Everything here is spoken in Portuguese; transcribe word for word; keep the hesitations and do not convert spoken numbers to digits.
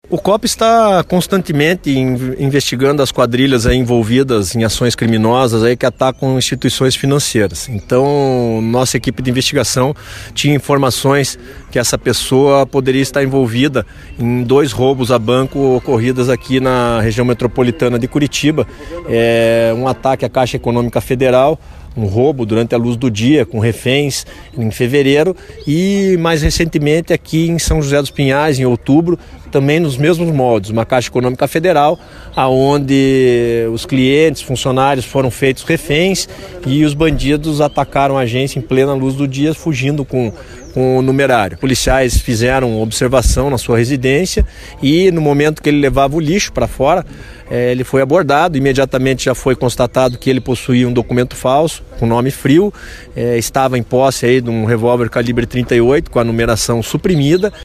O C O P está constantemente investigando as quadrilhas aí envolvidas em ações criminosas aí que atacam instituições financeiras. Então, nossa equipe de investigação tinha informações que essa pessoa poderia estar envolvida em dois roubos a banco ocorridos aqui na região metropolitana de Curitiba. É um ataque à Caixa Econômica Federal, um roubo durante a luz do dia com reféns em fevereiro e mais recentemente aqui em São José dos Pinhais, em outubro, também nos mesmos moldes, uma Caixa Econômica Federal, onde os clientes, funcionários foram feitos reféns e os bandidos atacaram a agência em plena luz do dia, fugindo com, com o numerário. Policiais fizeram observação na sua residência e no momento que ele levava o lixo para fora, é, ele foi abordado. Imediatamente já foi constatado que ele possuía um documento falso, com nome Frio, é, estava em posse aí de um revólver calibre trinta e oito com a numeração suprimida.